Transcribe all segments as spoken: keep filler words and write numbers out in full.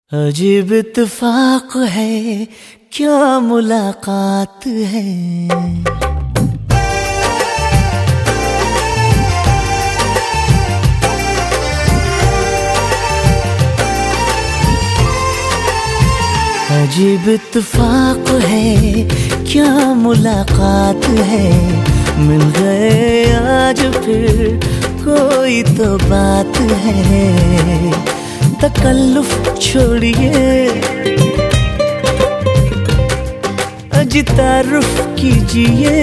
अजीब इत्तेफाक है, क्या मुलाकात है। अजीब इत्तेफाक है, क्या मुलाकात है। मिल गए आज फिर कोई तो बात है। तकल्लुफ छोड़िए, अजी तारुफ कीजिए।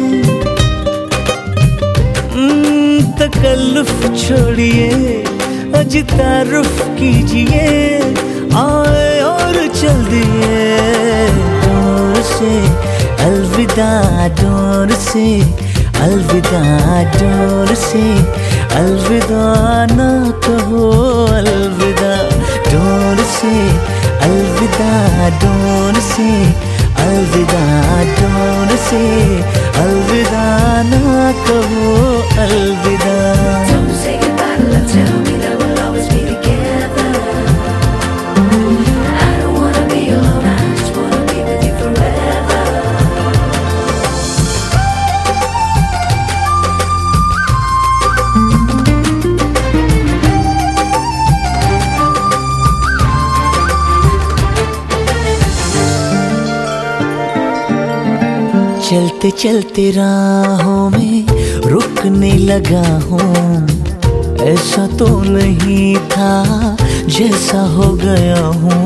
तकल्लुफ छोड़िए, अजी तारुफ कीजिए। आए और चल दिए डोर से, अलविदा डोर से, अलविदा डोर से। अलविदा ना कहो, अलविदा डोर से, अलविदा डोर से, अलविदा डोर से। अलविदा ना कहो, अलविदा। Don't say goodbye to love, tell me that we'll always be together. I don't wanna be alone, I just wanna be with you forever. चलते चलते राहों में रुकने लगा हूँ। ऐसा तो नहीं था जैसा हो गया हूँ।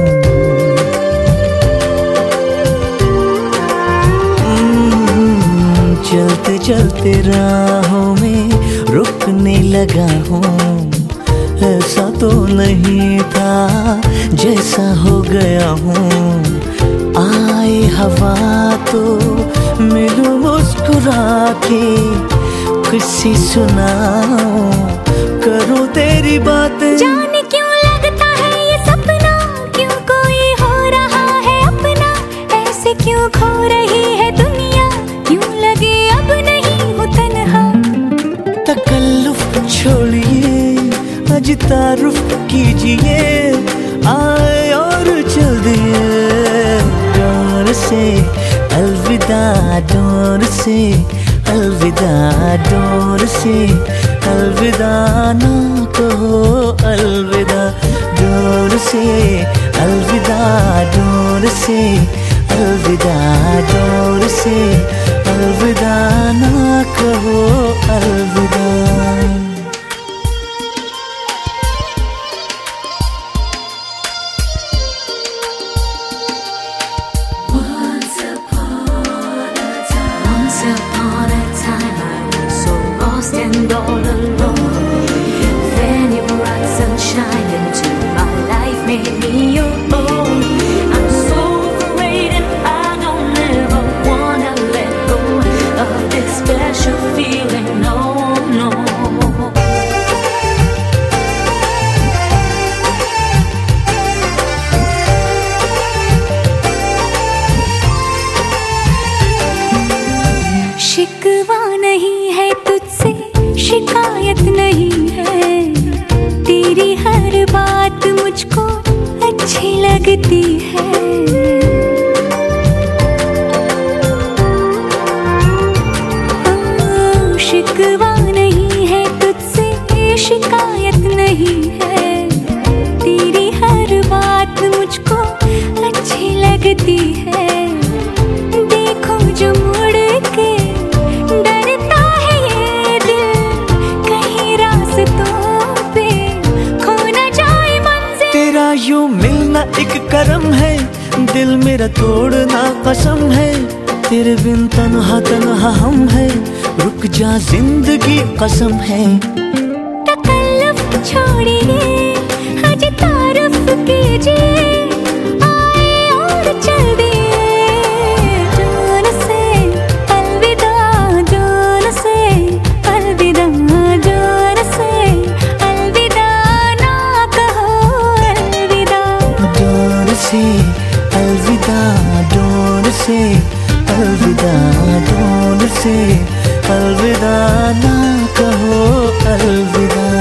चलते चलते राहों में रुकने लगा हूँ। ऐसा तो नहीं था जैसा हो गया हूँ। आए हवा तो मिलूं मुस्कुरा के, किसी सुनाऊं करूं तेरी बातें। जाने क्यों लगता है ये सपना, क्यों कोई हो रहा है अपना। ऐसे क्यों खो रही है दुनिया, क्यों लगे अब नहीं हो तन्हा। तकल्लुफ छोड़िए, अजी तारुफ कीजिए। आए और चल दिए डोर से, अलविदा डोर से, अलविदा डोर से। अलविदा ना कहो, अलविदा डोर से, अलविदा डोर से, अलविदा डोर से। अलविदा ना कहो, अलविदा। Once upon a time I was so lost and all alone. Then you brought sunshine into my life, made me your own. I'm so afraid and I don't ever wanna let go of this special feeling, no, no. शिकवा नहीं है तुझसे, शिकायत नहीं है। तेरी हर बात मुझको अच्छी लगती है। ओ, शिकवा नहीं है तुझसे, शिकायत नहीं है। तेरी हर बात मुझको अच्छी लगती है। देखो जो मुड़ के डरता है ये दिल, कहीं रास्तों पे खो न जाए मंजिल। तेरा यूं मिलना एक करम है, दिल मेरा तोड़ना कसम है। तेरे बिन तन्हा तन्हा हम है, रुक जा जिंदगी कसम है। तकल्लुफ छोड़िए, अजी तारुफ कीजिए। आए और चल दिए जान से, अलविदा जान से, अलविदा जान से। अलविदा ना कहो, अलविदा डोर से, अलविदा डोर से, अलविदा डोर से। अलविदा ना कहो, अलविदा।